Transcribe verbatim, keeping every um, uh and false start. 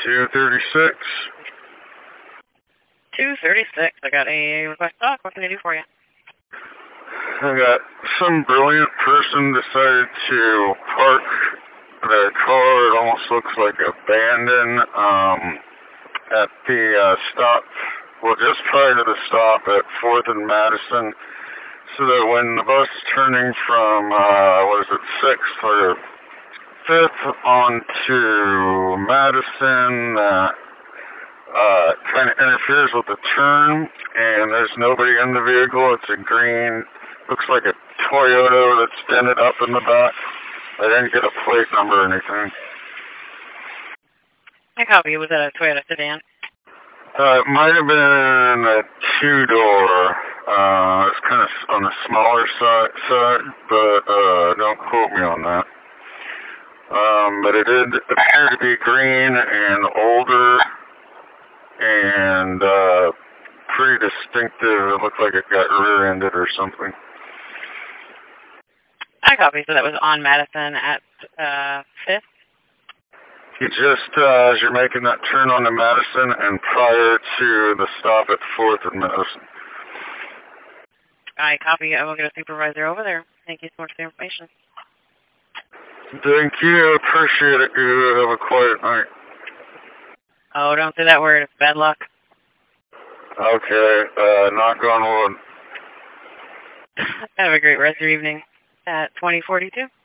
two thirty-six. two thirty-six. I got a request talk. What can I do for you? I got some brilliant person decided to park their car. It almost looks like abandoned um, at the uh, stop, well, just prior to the stop at fourth and Madison, so that when the bus is turning from, uh, what is it, sixth or fifth onto Madison, uh, uh, kind of interferes with the turn, and there's nobody in the vehicle. It's a green, looks like a Toyota that's dented up in the back. I didn't get a plate number or anything. I copy. Was that a Toyota sedan? Uh, it might have been a two-door. Uh, it's kind of on the smaller side, side but uh, don't quote me on that. Um, but it did appear to be green and older and uh, pretty distinctive. It looked like it got rear-ended or something. I copy. So that was on Madison at uh, fifth? You just, uh, as you're making that turn onto Madison and prior to the stop at fourth and Madison. I copy. I will get a supervisor over there. Thank you so much for the information. Thank you. Appreciate it. You have a quiet night. Oh, don't say that word. It's bad luck. Okay. Uh, knock on wood. Have a great rest of your evening at twenty forty-two.